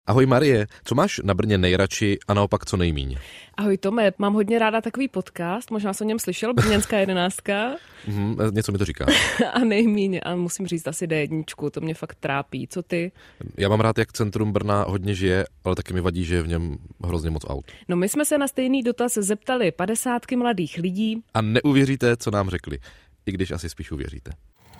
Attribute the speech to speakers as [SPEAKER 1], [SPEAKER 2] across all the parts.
[SPEAKER 1] Ahoj Marie, co máš na Brně nejradši a naopak co nejmíň?
[SPEAKER 2] Ahoj Tome, mám hodně ráda takový podcast, možná jsem o něm slyšel, Brněnská 11.
[SPEAKER 1] Něco mi to říká.
[SPEAKER 2] A nejmíň, a musím říct asi D1, to mě fakt trápí. Co ty?
[SPEAKER 1] Já mám rád, jak centrum Brna hodně žije, ale taky mi vadí, že je v něm hrozně moc aut.
[SPEAKER 2] No my jsme se na stejný dotaz zeptali 50 mladých lidí.
[SPEAKER 1] A neuvěříte, co nám řekli, i když asi spíš uvěříte.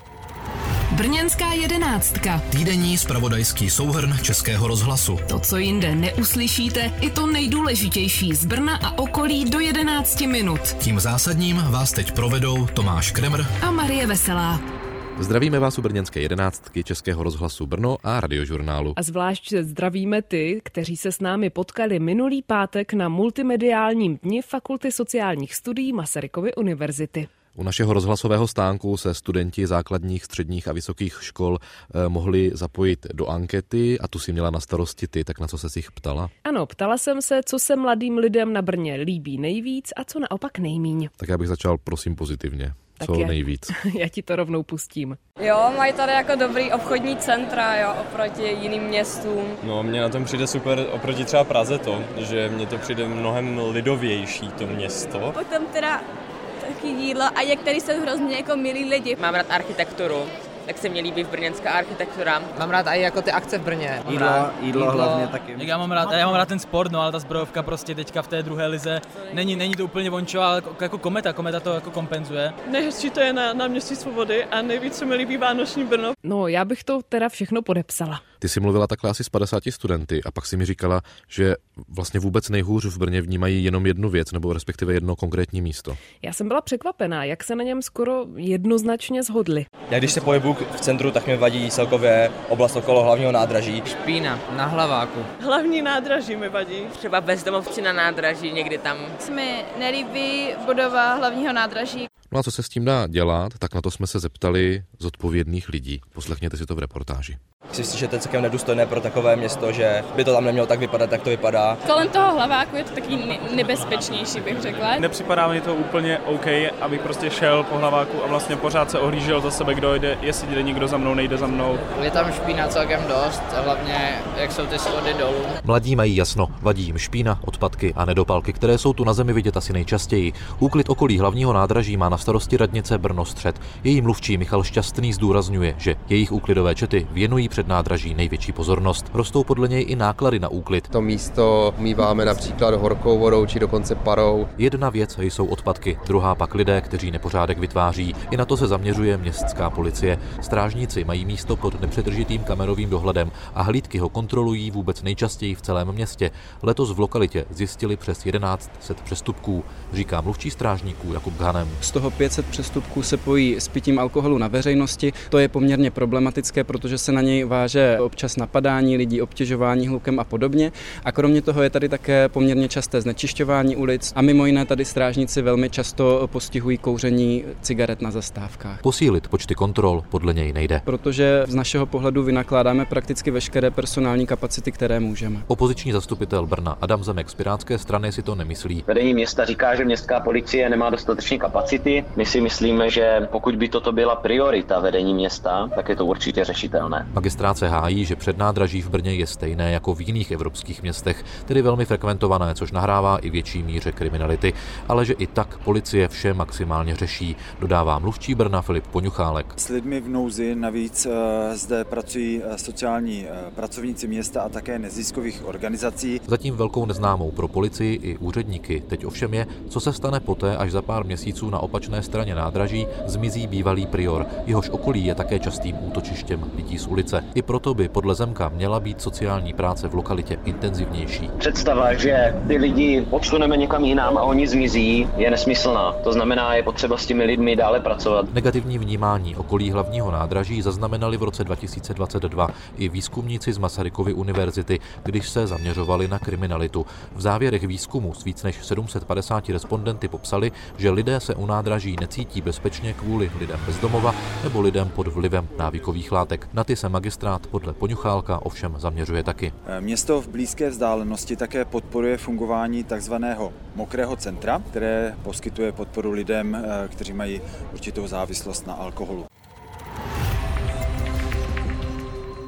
[SPEAKER 3] Brněnská 11.
[SPEAKER 4] Týdenní zpravodajský souhrn Českého rozhlasu.
[SPEAKER 3] To, co jinde neuslyšíte, i to nejdůležitější z Brna a okolí do 11 minut.
[SPEAKER 4] Tím zásadním vás teď provedou Tomáš Kremr
[SPEAKER 3] a Marie Veselá.
[SPEAKER 1] Zdravíme vás u Brněnské 11. Českého rozhlasu Brno a Radiožurnálu.
[SPEAKER 2] A zvlášť zdravíme ty, kteří se s námi potkali minulý pátek na multimediálním dni Fakulty sociálních studií Masarykovy univerzity.
[SPEAKER 1] U našeho rozhlasového stánku se studenti základních, středních a vysokých škol mohli zapojit do ankety a tu si měla na starosti ty, tak na co se jich ptala?
[SPEAKER 2] Ano, ptala jsem se, co se mladým lidem na Brně líbí nejvíc a co naopak nejmíň.
[SPEAKER 1] Tak já bych začal prosím pozitivně. Co nejvíc?
[SPEAKER 2] Já ti to rovnou pustím.
[SPEAKER 5] Jo, mají tady jako dobrý obchodní centra, jo, oproti jiným městům.
[SPEAKER 6] No, mně na tom přijde super oproti třeba Praze to, že mně to přijde mnohem lidovější to město.
[SPEAKER 5] Potom teda taky jídlo a některý jsou hrozně jako milí lidi.
[SPEAKER 7] Mám rád architekturu, tak se mi líbí brněnská architektura.
[SPEAKER 8] Mám rád i jako ty akce v Brně.
[SPEAKER 9] Jídlo hlavně taky.
[SPEAKER 10] Já mám rád ten sport, no ale ta zbrojovka prostě teďka v té druhé lize není to úplně vončo, ale jako kometa to jako kompenzuje.
[SPEAKER 11] Nejhezčí to je na Náměstí Svobody a nejvíc se mi líbí Vánoční Brno.
[SPEAKER 2] No, já bych to teda všechno podepsala.
[SPEAKER 1] Ty jsi mluvila takhle asi s 50 studenty a pak si mi říkala, že vlastně vůbec nejhůř v Brně vnímají jenom jednu věc, nebo respektive jedno konkrétní místo.
[SPEAKER 2] Já jsem byla překvapená, jak se na něm skoro jednoznačně shodli.
[SPEAKER 6] Já když se pohybuju v centru, tak mi vadí celkově oblast okolo hlavního nádraží.
[SPEAKER 8] Špína na Hlaváku.
[SPEAKER 11] Hlavní nádraží mi vadí.
[SPEAKER 7] Třeba bezdomovci na nádraží, někdy tam.
[SPEAKER 5] Se mi nelíbí budova hlavního nádraží.
[SPEAKER 1] No a co se s tím dá dělat, tak na to jsme se zeptali zodpovědných lidí. Poslechněte si to v reportáži.
[SPEAKER 6] Myslím si, že to je celkem nedůstojné pro takové město, že by to tam nemělo tak vypadat, jak to vypadá.
[SPEAKER 5] Kolem toho Hlaváku je to taky nebezpečnější, bych řekla.
[SPEAKER 11] Nepřipadá mi to úplně OK, abych prostě šel po Hlaváku a vlastně pořád se ohlížel za sebe, kdo jde, jestli jde někdo za mnou, nejde za mnou.
[SPEAKER 8] Je tam špína celkem dost, hlavně jak jsou ty schody dolů.
[SPEAKER 4] Mladí mají jasno, vadí jim špína, odpadky a nedopalky, které jsou tu na zemi vidět asi nejčastěji. Úklid okolí hlavního nádraží má na starosti radnice Brno Střed. Její mluvčí Michal Šťastný zdůrazňuje, že jejich úklidové čety věnují před nádraží největší pozornost. Rostou podle něj i náklady na úklid.
[SPEAKER 9] To místo míváme například horkou vodou či dokonce parou.
[SPEAKER 4] Jedna věc jsou odpadky, druhá pak lidé, kteří nepořádek vytváří. I na to se zaměřuje městská policie. Strážníci mají místo pod nepřetržitým kamerovým dohledem a hlídky ho kontrolují vůbec nejčastěji v celém městě. Letos v lokalitě zjistili přes 1100 přestupků, říká mluvčí strážníků Jakub Ghanem.
[SPEAKER 12] Z toho 500 přestupků se pojí s pitím alkoholu na veřejnosti. To je poměrně problematické, protože se na něj váže občas napadání lidí, obtěžování hlukem a podobně. A kromě toho je tady také poměrně časté znečišťování ulic a mimo jiné tady strážníci velmi často postihují kouření cigaret na zastávkách.
[SPEAKER 4] Posílit počty kontrol podle něj nejde.
[SPEAKER 12] Protože z našeho pohledu vynakládáme prakticky veškeré personální kapacity, které můžeme.
[SPEAKER 4] Opoziční zastupitel Brna Adam Zemek z Pirátské strany si to nemyslí.
[SPEAKER 13] Vedení města říká, že městská policie nemá dostatečné kapacity. My si myslíme, že pokud by toto byla priorita vedení města, tak je to určitě řešitelné.
[SPEAKER 4] Magistrát se hájí, že přednádraží v Brně je stejné jako v jiných evropských městech, tedy velmi frekventované, což nahrává i větší míře kriminality, ale že i tak policie vše maximálně řeší, dodává mluvčí Brna Filip Poňuchálek.
[SPEAKER 14] S lidmi v nouzi navíc zde pracují sociální pracovníci města a také neziskových organizací.
[SPEAKER 4] Zatím velkou neznámou pro policii i úředníky teď ovšem je, co se stane poté, až za pár měsíců na opačné straně nádraží zmizí bývalý prior. Jehož okolí je také častým útočištěm lidí z ulice. I proto by podle Zemka měla být sociální práce v lokalitě intenzivnější.
[SPEAKER 13] Představa, že ty lidi odsuneme někam jinam a oni zmizí, je nesmyslná. To znamená, je potřeba s těmi lidmi dále pracovat.
[SPEAKER 4] Negativní vnímání okolí hlavního nádraží zaznamenali v roce 2022 i výzkumníci z Masarykovy univerzity, když se zaměřovali na kriminalitu. V závěrech výzkumu s víc než 750 respondenty popsali, že lidé se u nádraží necítí bezpečně kvůli lidem bez domova nebo lidem pod vlivem návykových látek. Na ty se magistrát podle Poňuchálka ovšem zaměřuje taky.
[SPEAKER 14] Město v blízké vzdálenosti také podporuje fungování takzvaného mokrého centra, které poskytuje podporu lidem, kteří mají určitou závislost na alkoholu.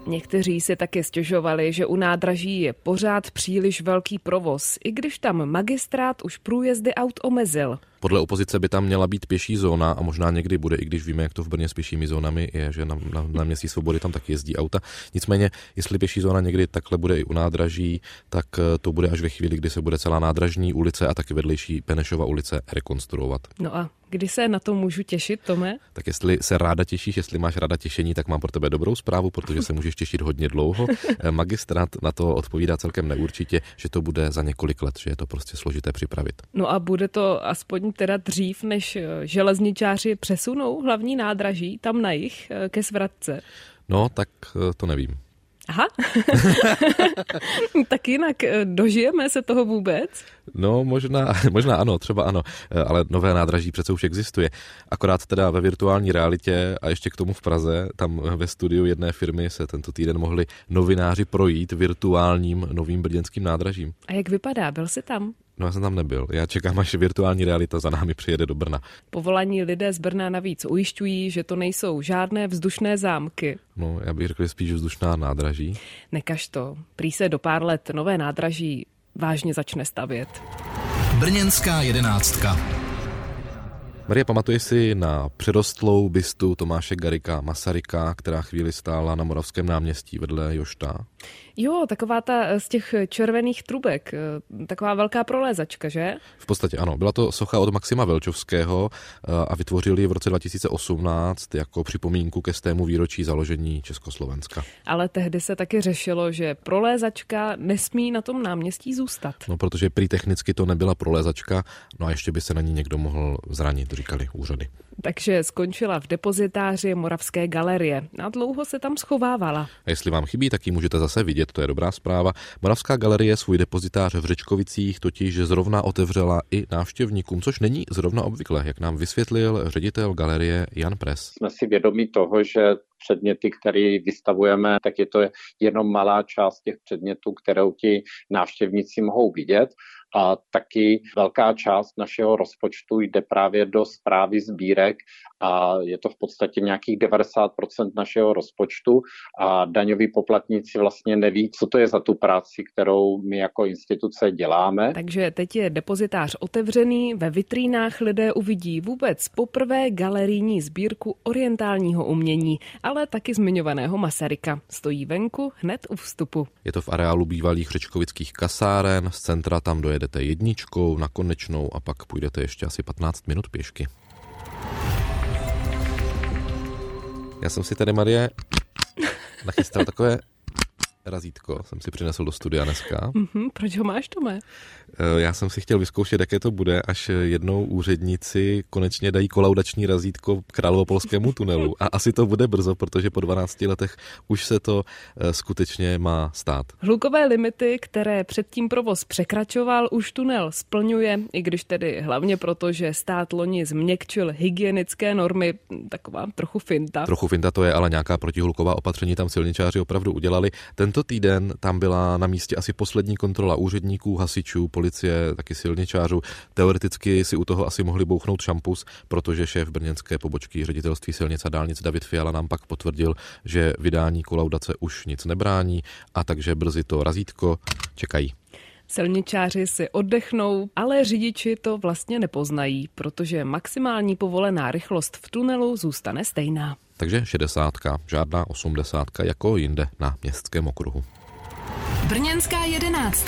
[SPEAKER 2] Někteří si taky stěžovali, že u nádraží je pořád příliš velký provoz, i když tam magistrát už průjezdy aut omezil.
[SPEAKER 1] Podle opozice by tam měla být pěší zóna a možná někdy bude, i když víme, jak to v Brně s pěšími zónami je, že na Městí Svobody tam taky jezdí auta. Nicméně, jestli pěší zóna někdy takhle bude i u nádraží, tak to bude až ve chvíli, kdy se bude celá nádražní ulice a taky vedlejší Benešova ulice rekonstruovat.
[SPEAKER 2] No a kdy se na to můžu těšit, Tome?
[SPEAKER 1] Tak jestli se ráda těšíš, jestli máš ráda těšení, tak mám pro tebe dobrou zprávu, protože se můžeš těšit hodně dlouho. Magistrát na to odpovídá celkem neurčitě, že to bude za několik let, že je to prostě složité připravit.
[SPEAKER 2] No a bude to aspoň teda dřív, než železničáři přesunou hlavní nádraží tam na jih ke Svratce?
[SPEAKER 1] No, tak to nevím.
[SPEAKER 2] Aha, tak jinak dožijeme se toho vůbec?
[SPEAKER 1] No možná ano, třeba ano, ale nové nádraží přece už existuje. Akorát teda ve virtuální realitě a ještě k tomu v Praze, tam ve studiu jedné firmy se tento týden mohli novináři projít virtuálním novým brněnským nádražím.
[SPEAKER 2] A jak vypadá? Byl jsi tam?
[SPEAKER 1] No já jsem tam nebyl. Já čekám, až virtuální realita za námi přijede do Brna.
[SPEAKER 2] Povolaní lidé z Brna navíc ujišťují, že to nejsou žádné vzdušné zámky.
[SPEAKER 1] No, já bych řekl, spíš vzdušná nádraží.
[SPEAKER 2] Nekaž to. Prý se do pár let nové nádraží vážně začne stavět.
[SPEAKER 3] Brněnská 11.
[SPEAKER 1] Marie, pamatuješ si na přerostlou bystu Tomáše Garrigua Masaryka, která chvíli stála na Moravském náměstí vedle Jošta?
[SPEAKER 2] Jo, taková ta z těch červených trubek, taková velká prolézačka, že?
[SPEAKER 1] V podstatě ano. Byla to socha od Maxima Velčovského a vytvořili ji v roce 2018 jako připomínku ke 100. výročí založení Československa.
[SPEAKER 2] Ale tehdy se taky řešilo, že prolézačka nesmí na tom náměstí zůstat.
[SPEAKER 1] No, protože prý technicky to nebyla prolézačka, no a ještě by se na ní někdo mohl zranit, říkali úřady.
[SPEAKER 2] Takže skončila v depozitáři Moravské galerie a dlouho se tam schovávala.
[SPEAKER 1] A jestli vám chybí, tak ji můžete zase vidět, to je dobrá zpráva. Moravská galerie svůj depozitář v Řečkovicích totiž zrovna otevřela i návštěvníkům, což není zrovna obvyklé, jak nám vysvětlil ředitel galerie Jan Pres.
[SPEAKER 15] Jsme si vědomi toho, že předměty, které vystavujeme, tak je to jenom malá část těch předmětů, kterou ti návštěvníci mohou vidět. A taky velká část našeho rozpočtu jde právě do správy sbírek a je to v podstatě nějakých 90% našeho rozpočtu a daňoví poplatníci vlastně neví, co to je za tu práci, kterou my jako instituce děláme.
[SPEAKER 2] Takže teď je depozitář otevřený, ve vitrínách lidé uvidí vůbec poprvé galerijní sbírku orientálního umění, ale taky zmiňovaného Masaryka. Stojí venku hned u vstupu.
[SPEAKER 1] Je to v areálu bývalých řečkovických kasáren, z centra tam dojedete jedničkou na Konečnou a pak půjdete ještě asi 15 minut pěšky. Já jsem si tady, Marie, nachystal takové razítko, jsem si přinesl do studia dneska.
[SPEAKER 2] Proč ho máš, Tome?
[SPEAKER 1] Já jsem si chtěl vyzkoušet, jaké to bude, až jednou úředníci konečně dají kolaudační razítko Královopolskému tunelu. A asi to bude brzo, protože po 12 letech už se to skutečně má stát.
[SPEAKER 2] Hlukové limity, které předtím provoz překračoval, už tunel splňuje, i když tedy hlavně proto, že stát loni změkčil hygienické normy, taková trochu finta.
[SPEAKER 1] Trochu finta to je, ale nějaká protihluková opatření tam silničáři opravdu udělali. Tento týden tam byla na místě asi poslední kontrola úředníků, hasičů, policie, taky silničářů. Teoreticky si u toho asi mohli bouchnout šampus, protože šéf brněnské pobočky ředitelství silnic a dálnic David Fiala nám pak potvrdil, že vydání kolaudace už nic nebrání a takže brzy to razítko čekají.
[SPEAKER 2] Silničáři si oddechnou, ale řidiči to vlastně nepoznají, protože maximální povolená rychlost v tunelu zůstane stejná.
[SPEAKER 1] Takže 60, žádná 80 jako jinde na městském okruhu.
[SPEAKER 3] Brněnská 11.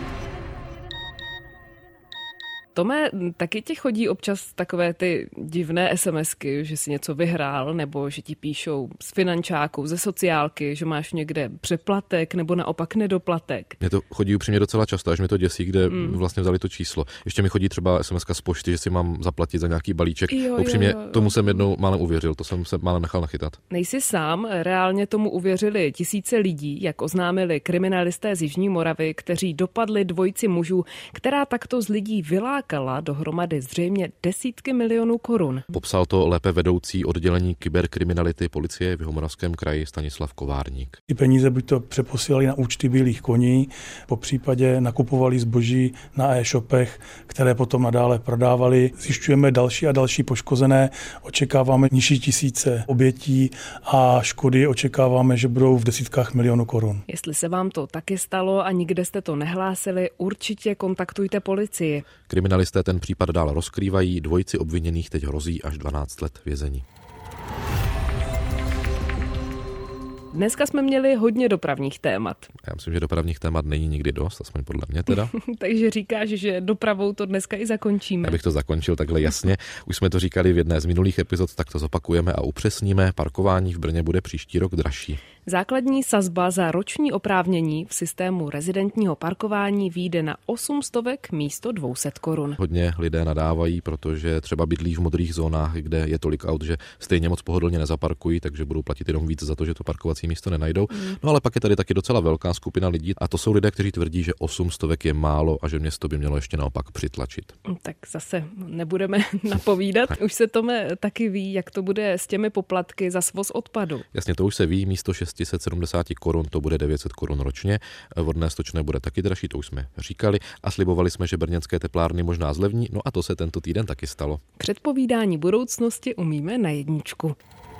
[SPEAKER 2] Tome, taky ti chodí občas takové ty divné SMSky, že si něco vyhrál, nebo že ti píšou z finančáku, ze sociálky, že máš někde přeplatek nebo naopak nedoplatek.
[SPEAKER 1] Mně to chodí upřímně docela často, až mi to děsí, kde vlastně vzali to číslo. Ještě mi chodí třeba SMSka z pošty, že si mám zaplatit za nějaký balíček. Upřímně tomu jsem jednou málem uvěřil, to jsem se málem nechal nachytat.
[SPEAKER 2] Nejsi sám, reálně tomu uvěřili tisíce lidí, jak oznámili kriminalisté z Jižní Moravy, kteří dopadli dvojici mužů, která takto z lidí vylákala Bakala dohromady zřejmě desítky milionů korun.
[SPEAKER 1] Popsal to lépe vedoucí oddělení kyberkriminality policie v Jihomoravském kraji Stanislav Kovárník.
[SPEAKER 16] Ty peníze buď to přeposílali na účty bílých koní, po případě nakupovali zboží na e-shopech, které potom nadále prodávali. Zjišťujeme další a další poškozené, očekáváme nižší tisíce obětí a škody očekáváme, že budou v desítkách milionů korun.
[SPEAKER 2] Jestli se vám to taky stalo a nikde jste to nehlásili, určitě kontaktujte policii.
[SPEAKER 1] Kriminalisté ten případ dál rozkrývají, dvojici obviněných teď hrozí až 12 let vězení.
[SPEAKER 2] Dneska jsme měli hodně dopravních témat.
[SPEAKER 1] Já myslím, že dopravních témat není nikdy dost, aspoň podle mě teda.
[SPEAKER 2] Takže říkáš, že dopravou to dneska i zakončíme.
[SPEAKER 1] Abych to zakončil takhle jasně. Už jsme to říkali v jedné z minulých epizod, tak to zopakujeme a upřesníme. Parkování v Brně bude příští rok dražší.
[SPEAKER 2] Základní sazba za roční oprávnění v systému rezidentního parkování vyjde na 800 místo 200 korun.
[SPEAKER 1] Hodně lidé nadávají, protože třeba bydlí v modrých zónách, kde je tolik aut, že stejně moc pohodlně nezaparkují, takže budou platit jenom víc za to, že to parkovací místo nenajdou. No ale pak je tady taky docela velká skupina lidí a to jsou lidé, kteří tvrdí, že 800 je málo a že město by mělo ještě naopak přitlačit.
[SPEAKER 2] Tak zase nebudeme napovídat. Už se Tome taky ví, jak to bude s těmi poplatky za svoz odpadu.
[SPEAKER 1] Jasně, to už se ví, místo 670 korun to bude 900 korun ročně. Vodné stočné bude taky dražší, to už jsme říkali a slibovali jsme, že brněnské teplárny možná zlevní, no a to se tento týden taky stalo.
[SPEAKER 2] Předpovídání budoucnosti umíme na jedničku.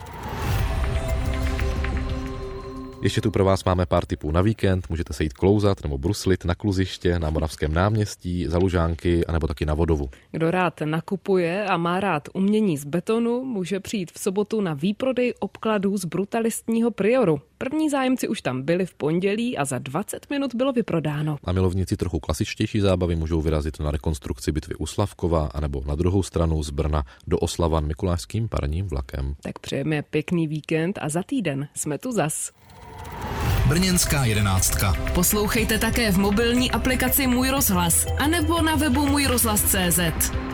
[SPEAKER 1] Ještě tu pro vás máme pár tipů na víkend, můžete se jít klouzat nebo bruslit na kluziště, na Moravském náměstí, za Lužánky anebo taky na Vodovu.
[SPEAKER 2] Kdo rád nakupuje a má rád umění z betonu, může přijít v sobotu na výprodej obkladů z brutalistního Prioru. První zájemci už tam byli v pondělí a za 20 minut bylo vyprodáno.
[SPEAKER 1] A milovníci trochu klasičtější zábavy můžou vyrazit na rekonstrukci bitvy u Slavkova anebo na druhou stranu z Brna do Oslavan mikulášským parním vlakem.
[SPEAKER 2] Tak přejeme pěkný víkend a za týden jsme tu zas.
[SPEAKER 3] Brněnská 11. Poslouchejte také v mobilní aplikaci Můj rozhlas anebo na webu můjrozhlas.cz.